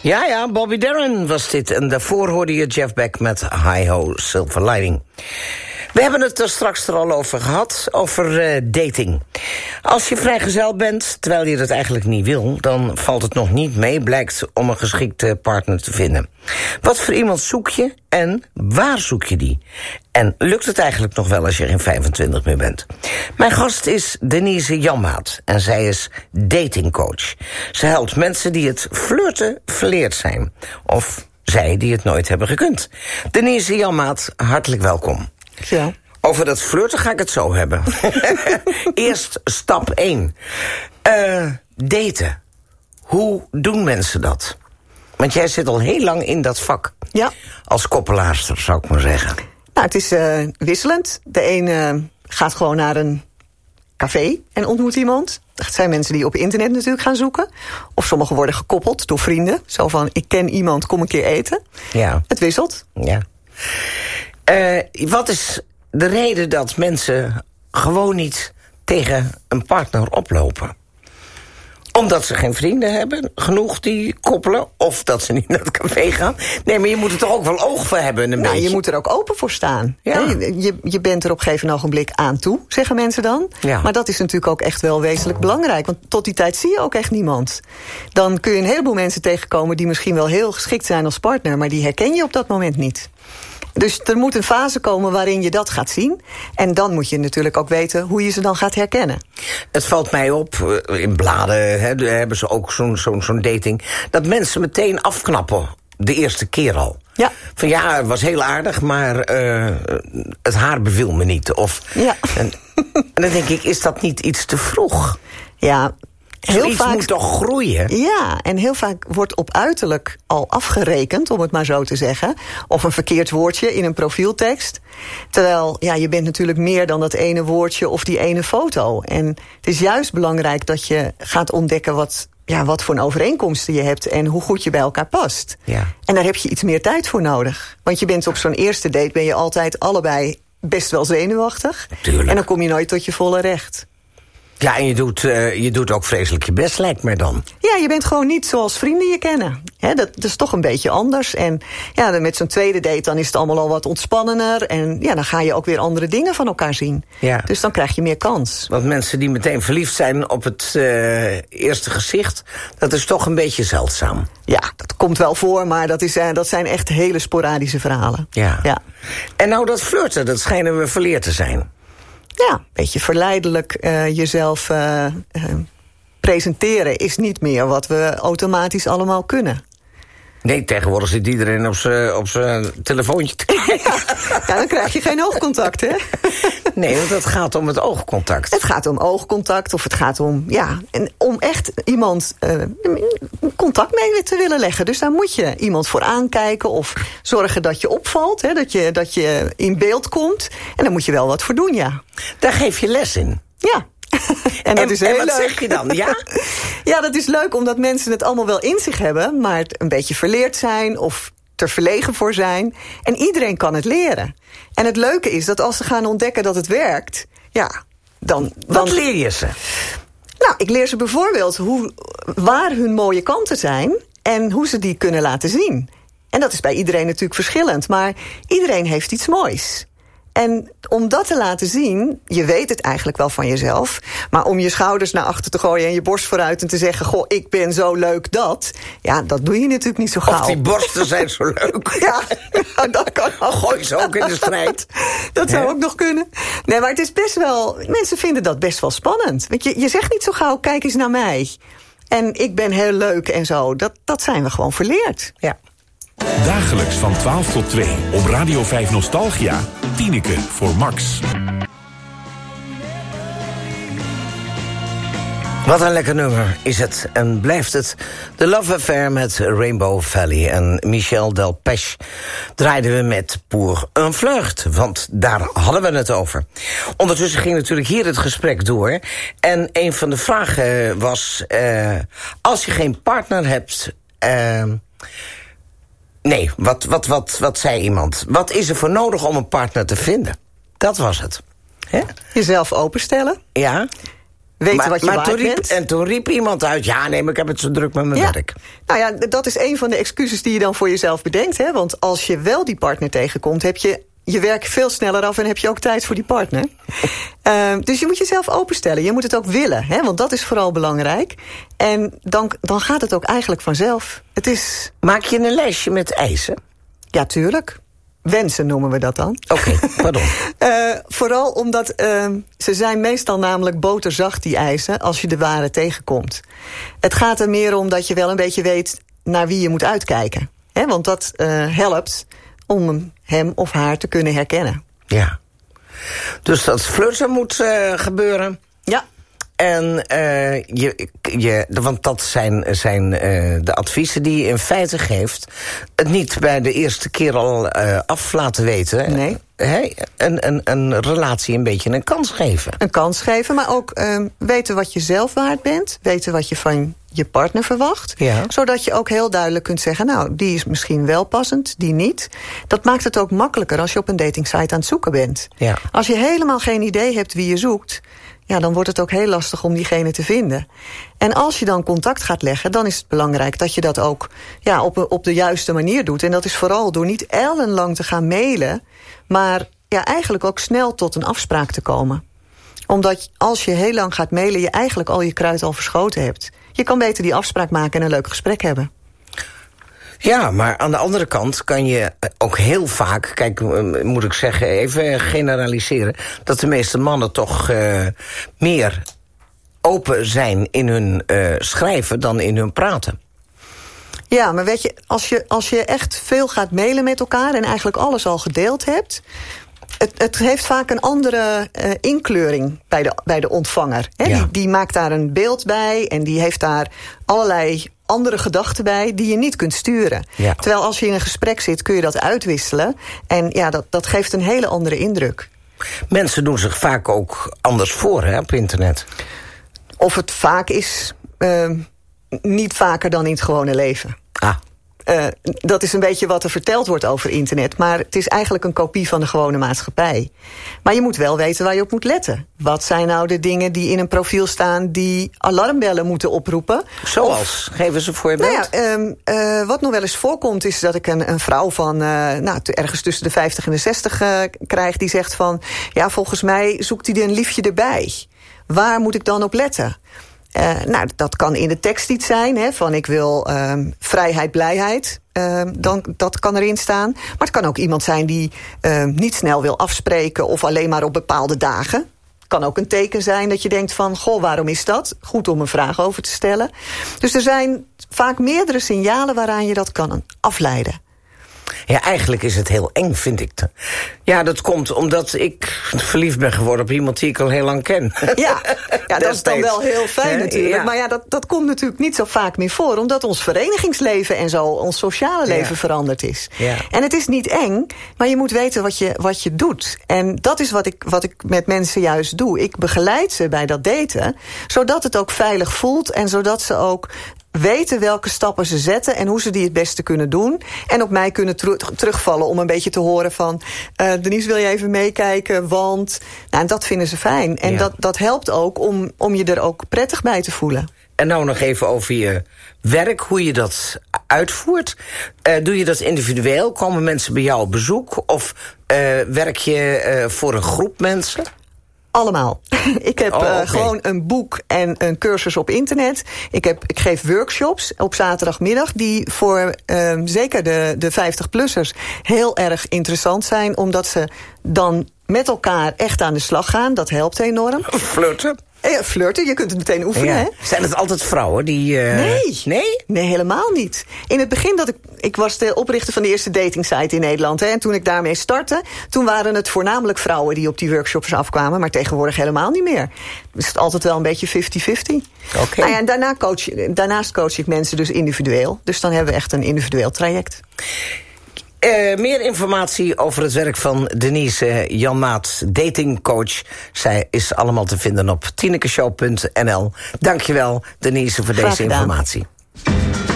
Ja, Bobby Darin was dit. En daarvoor hoorde je Jeff Beck met Hi-Ho Silver Lining. We hebben het er straks al over gehad, over dating. Als je vrijgezel bent, terwijl je dat eigenlijk niet wil, dan valt het nog niet mee, blijkt, om een geschikte partner te vinden. Wat voor iemand zoek je en waar zoek je die? En lukt het eigenlijk nog wel als je geen 25 meer bent? Mijn gast is Denise Janmaat en zij is datingcoach. Ze helpt mensen die het flirten verleerd zijn. Of zij die het nooit hebben gekund. Denise Janmaat, hartelijk welkom. Ja. Over dat flirten ga ik het zo hebben. Eerst stap 1. Daten. Hoe doen mensen dat? Want jij zit al heel lang in dat vak. Ja. Als koppelaarster, zou ik maar zeggen. Nou, het is wisselend. De een gaat gewoon naar een café en ontmoet iemand. Dat zijn mensen die op internet natuurlijk gaan zoeken. Of sommigen worden gekoppeld door vrienden. Zo van, ik ken iemand, kom een keer eten. Ja. Het wisselt. Ja. Wat is de reden dat mensen gewoon niet tegen een partner oplopen? Omdat ze geen vrienden hebben, genoeg die koppelen, of dat ze niet naar het café gaan. Nee, maar je moet er toch ook wel oog voor hebben, een beetje. Je moet er ook open voor staan. Ja. Je bent er op een gegeven ogenblik aan toe, zeggen mensen dan. Ja. Maar dat is natuurlijk ook echt wel wezenlijk belangrijk. Want tot die tijd zie je ook echt niemand. Dan kun je een heleboel mensen tegenkomen die misschien wel heel geschikt zijn als partner, maar die herken je op dat moment niet. Dus er moet een fase komen waarin je dat gaat zien. En dan moet je natuurlijk ook weten hoe je ze dan gaat herkennen. Het valt mij op, in bladen hebben ze ook zo'n dating, dat mensen meteen afknappen, de eerste keer al. Ja. Van ja, het was heel aardig, maar het haar beviel me niet. Of, Ja. En dan denk ik, is dat niet iets te vroeg? Ja. Zoiets moet toch groeien? Ja, en heel vaak wordt op uiterlijk al afgerekend, om het maar zo te zeggen. Of een verkeerd woordje in een profieltekst. Terwijl, ja, je bent natuurlijk meer dan dat ene woordje of die ene foto. En het is juist belangrijk dat je gaat ontdekken wat voor een overeenkomsten je hebt en hoe goed je bij elkaar past. Ja. En daar heb je iets meer tijd voor nodig. Want je bent op zo'n eerste date ben je altijd allebei best wel zenuwachtig. Tuurlijk. En dan kom je nooit tot je volle recht. Ja, en je doet ook vreselijk je best, lijkt me dan. Ja, je bent gewoon niet zoals vrienden je kennen. Dat is toch een beetje anders. En ja, met zo'n tweede date dan is het allemaal al wat ontspannender. En ja, dan ga je ook weer andere dingen van elkaar zien. Ja. Dus dan krijg je meer kans. Want mensen die meteen verliefd zijn op het eerste gezicht, dat is toch een beetje zeldzaam. Ja, dat komt wel voor, maar dat zijn echt hele sporadische verhalen. Ja. En nou, dat flirten, dat schijnen we verleerd te zijn. Ja, een beetje verleidelijk jezelf presenteren is niet meer wat we automatisch allemaal kunnen. Nee, tegenwoordig zit iedereen op zijn telefoontje te kijken. Ja, dan krijg je geen oogcontact, hè? Nee, want het gaat om het oogcontact. Het gaat om oogcontact of het gaat om, om echt iemand contact mee te willen leggen. Dus daar moet je iemand voor aankijken of zorgen dat je opvalt, hè, dat je in beeld komt. En daar moet je wel wat voor doen, ja. Daar geef je les in. Ja. En dat is heel wat leuk. zeg je dan, ja? Ja, dat is leuk omdat mensen het allemaal wel in zich hebben, maar het een beetje verleerd zijn of te verlegen voor zijn. En iedereen kan het leren. En het leuke is dat als ze gaan ontdekken dat het werkt, dan Wat leer je ze? Nou, ik leer ze bijvoorbeeld waar hun mooie kanten zijn en hoe ze die kunnen laten zien. En dat is bij iedereen natuurlijk verschillend, maar iedereen heeft iets moois. En om dat te laten zien, je weet het eigenlijk wel van jezelf, maar om je schouders naar achter te gooien en je borst vooruit en te zeggen, goh, ik ben zo leuk dat doe je natuurlijk niet zo gauw. Of die borsten zijn zo leuk. Ja, dat kan ook. Gooi ze ook in de strijd. Dat zou ook nog kunnen. Nee, maar het is best wel, mensen vinden dat best wel spannend. Want je zegt niet zo gauw, kijk eens naar mij. En ik ben heel leuk en zo. Dat zijn we gewoon verleerd. Ja. Dagelijks van 12 tot 2 op Radio 5 Nostalgia. Tineke voor Max. Wat een lekker nummer is het en blijft het. The Love Affair met Rainbow Valley en Michel Delpech draaiden we met Pour un flirt, want daar hadden we het over. Ondertussen ging natuurlijk hier het gesprek door. En een van de vragen was, als je geen partner hebt, nee, wat zei iemand? Wat is er voor nodig om een partner te vinden? Dat was het. Hè? Jezelf openstellen. Ja. Weten wat je waard bent. En toen riep iemand uit, ja, nee, maar ik heb het zo druk met mijn werk. Nou ja, dat is een van de excuses die je dan voor jezelf bedenkt. Hè? Want als je wel die partner tegenkomt, heb je werk veel sneller af en heb je ook tijd voor die partner. Dus je moet jezelf openstellen. Je moet het ook willen, hè? Want dat is vooral belangrijk. En dan gaat het ook eigenlijk vanzelf. Maak je een lijstje met eisen? Ja, tuurlijk. Wensen noemen we dat dan. Oké, pardon. Vooral omdat ze zijn meestal namelijk boterzacht, die eisen, als je de ware tegenkomt. Het gaat er meer om dat je wel een beetje weet naar wie je moet uitkijken. Hè? Want dat helpt om hem of haar te kunnen herkennen. Ja. Dus dat flirten moet gebeuren. Ja. En want dat zijn de adviezen die je in feite geeft. Het niet bij de eerste keer al af laten weten. Nee. Een relatie een beetje een kans geven. Een kans geven, maar ook weten wat je zelf waard bent. Weten wat je van je partner verwacht. Ja. Zodat je ook heel duidelijk kunt zeggen, nou, die is misschien wel passend, die niet. Dat maakt het ook makkelijker als je op een datingsite aan het zoeken bent. Ja. Als je helemaal geen idee hebt wie je zoekt, ja, dan wordt het ook heel lastig om diegene te vinden. En als je dan contact gaat leggen, dan is het belangrijk dat je dat ook op de juiste manier doet. En dat is vooral door niet ellenlang te gaan mailen, maar eigenlijk ook snel tot een afspraak te komen. Omdat als je heel lang gaat mailen, je eigenlijk al je kruid al verschoten hebt. Je kan beter die afspraak maken en een leuk gesprek hebben. Ja, maar aan de andere kant kan je ook heel vaak, kijk, moet ik zeggen, even generaliseren, dat de meeste mannen toch meer open zijn in hun schrijven dan in hun praten. Ja, maar weet je, als je echt veel gaat mailen met elkaar en eigenlijk alles al gedeeld hebt, het heeft vaak een andere inkleuring bij de ontvanger. Hè? Ja. Die maakt daar een beeld bij en die heeft daar allerlei andere gedachten bij die je niet kunt sturen. Ja. Terwijl als je in een gesprek zit, kun je dat uitwisselen. En ja, dat geeft een hele andere indruk. Mensen doen zich vaak ook anders voor, hè, op internet. Of het vaak is, niet vaker dan in het gewone leven. Dat is een beetje wat er verteld wordt over internet. Maar het is eigenlijk een kopie van de gewone maatschappij. Maar je moet wel weten waar je op moet letten. Wat zijn nou de dingen die in een profiel staan die alarmbellen moeten oproepen? Zoals? Geef eens een voorbeeld. Nou ja, wat nog wel eens voorkomt is dat ik een vrouw van ergens tussen de 50 en de 60 krijg die zegt van, ja, volgens mij zoekt hij een liefje erbij. Waar moet ik dan op letten? Dat kan in de tekst iets zijn, hè, van ik wil vrijheid, blijheid. Dat kan erin staan. Maar het kan ook iemand zijn die niet snel wil afspreken of alleen maar op bepaalde dagen. Kan ook een teken zijn dat je denkt van, goh, waarom is dat? Goed om een vraag over te stellen. Dus er zijn vaak meerdere signalen waaraan je dat kan afleiden. Ja, eigenlijk is het heel eng, vind ik. Ja, dat komt omdat ik verliefd ben geworden op iemand die ik al heel lang ken. Ja, dat is dan wel heel fijn natuurlijk. Ja. Maar ja, dat komt natuurlijk niet zo vaak meer voor, omdat ons verenigingsleven en zo, ons sociale leven veranderd is. Ja. En het is niet eng, maar je moet weten wat je doet. En dat is wat ik met mensen juist doe. Ik begeleid ze bij dat daten, zodat het ook veilig voelt en zodat ze ook weten welke stappen ze zetten en hoe ze die het beste kunnen doen. En op mij kunnen terugvallen om een beetje te horen van, Denise, wil je even meekijken? Want en dat vinden ze fijn. En dat helpt ook om je er ook prettig bij te voelen. En nou nog even over je werk, hoe je dat uitvoert. Doe je dat individueel? Komen mensen bij jou op bezoek? Of werk je voor een groep mensen? Allemaal. Ik heb gewoon een boek en een cursus op internet. Ik geef workshops op zaterdagmiddag die voor zeker de 50-plussers heel erg interessant zijn, omdat ze dan met elkaar echt aan de slag gaan. Dat helpt enorm. Flirten? Flirten, je kunt het meteen oefenen. Hè? Zijn het altijd vrouwen die... Nee, helemaal niet. In het begin ik was de oprichter van de eerste datingsite in Nederland. Hè, en toen ik daarmee startte, toen waren het voornamelijk vrouwen die op die workshops afkwamen. Maar tegenwoordig helemaal niet meer. Dus het is altijd wel een beetje 50-50. Okay. Nou ja, en daarnaast coach ik mensen dus individueel. Dus dan hebben we echt een individueel traject. Meer informatie over het werk van Denise Janmaat, datingcoach. Zij is allemaal te vinden op tinekeshow.nl. Dankjewel, Denise, voor deze informatie.